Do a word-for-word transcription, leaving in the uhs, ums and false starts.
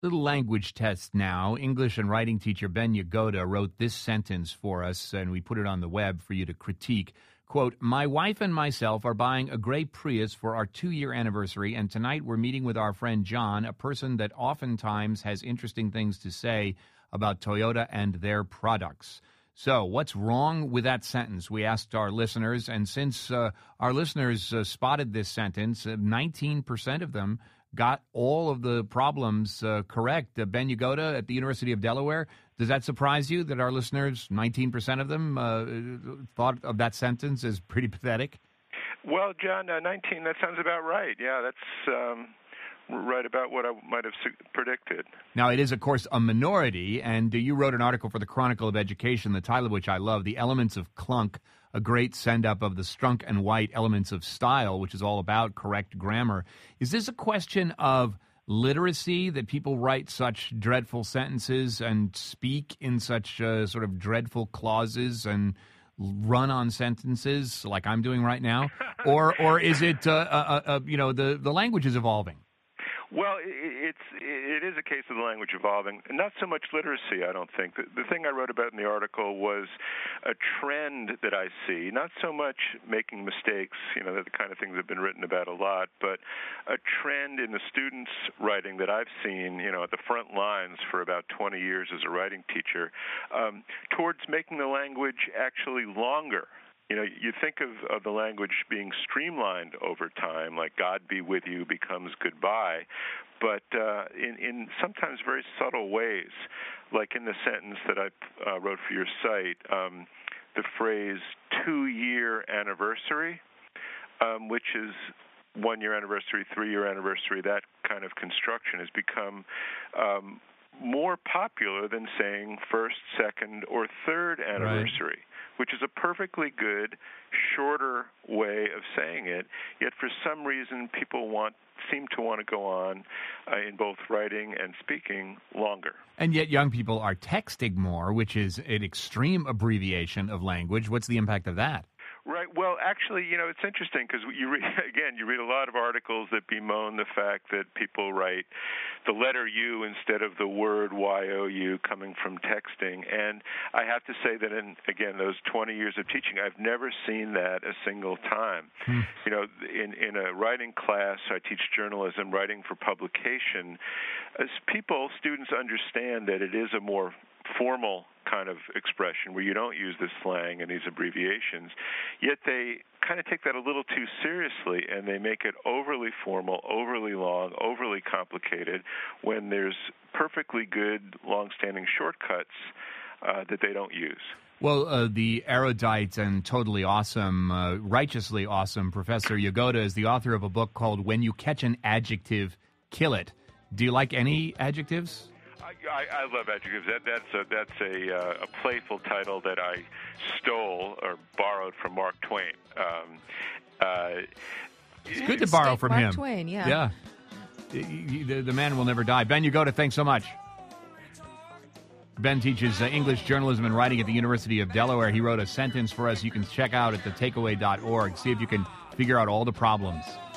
Little language test now. English and writing teacher Ben Yagoda wrote this sentence for us, and we put it on the web for you to critique. Quote, my wife and myself are buying a gray Prius for our two-year anniversary, and tonight we're meeting with our friend John, a person that oftentimes has interesting things to say about Toyota and their products. So what's wrong with that sentence? We asked our listeners, and since uh, our listeners uh, spotted this sentence, uh, nineteen percent of them got all of the problems uh, correct. Uh, Ben Yagoda at the University of Delaware, does that surprise you that our listeners, nineteen percent of them, uh, thought of that sentence as pretty pathetic? Well, John, uh, nineteen, that sounds about right. Yeah, that's um, right about what I might have su- predicted. Now, it is, of course, a minority, and uh, you wrote an article for the Chronicle of Education, the title of which I love, The Elements of Clunk, a great send-up of the Strunk and White Elements of Style, which is all about correct grammar. Is this a question of literacy, that people write such dreadful sentences and speak in such uh, sort of dreadful clauses and run on sentences like I'm doing right now? or or is it, uh, uh, uh, you know, the, the language is evolving? Well, it's it is a case of the language evolving. Not so much literacy, I don't think. The, the thing I wrote about in the article was a trend that I see, not so much making mistakes, you know, the kind of things that have been written about a lot, but a trend in the students' writing that I've seen, you know, at the front lines for about twenty years as a writing teacher, um, towards making the language actually longer. You know, you think of, of the language being streamlined over time, like God be with you becomes goodbye, but uh, in, in sometimes very subtle ways, like in the sentence that I uh, wrote for your site, um, the phrase two-year anniversary, um, which is one-year anniversary, three-year anniversary, that kind of construction has become um, more popular than saying first, second, or third anniversary. Right. Which is a perfectly good, shorter way of saying it, yet for some reason people want seem to want to go on uh, in both writing and speaking longer. And yet young people are texting more, which is an extreme abbreviation of language. What's the impact of that? Right. Well, actually, you know, it's interesting because you read, again, you read a lot of articles that bemoan the fact that people write the letter U instead of the word Y O U coming from texting. And I have to say that in, again, those twenty years of teaching, I've never seen that a single time. Hmm. You know, in, in a writing class, I teach journalism, writing for publication. As people, students understand that it is a more formal kind of expression where you don't use this slang and these abbreviations, yet they kind of take that a little too seriously and they make it overly formal, overly long, overly complicated when there's perfectly good, long-standing shortcuts uh, that they don't use. Well, uh, the erudite and totally awesome, uh, righteously awesome Professor Yagoda is the author of a book called When You Catch an Adjective, Kill It. Do you like any adjectives? I, I love adjectives. That, that's a that's a, uh, a playful title that I stole or borrowed from Mark Twain. Um, uh, it's good to borrow from Mark him. Twain, yeah. Yeah. The, the man will never die. Ben Yagoda, thanks so much. Ben teaches uh, English journalism and writing at the University of Delaware. He wrote a sentence for us you can check out at the takeaway dot org. See if you can figure out all the problems.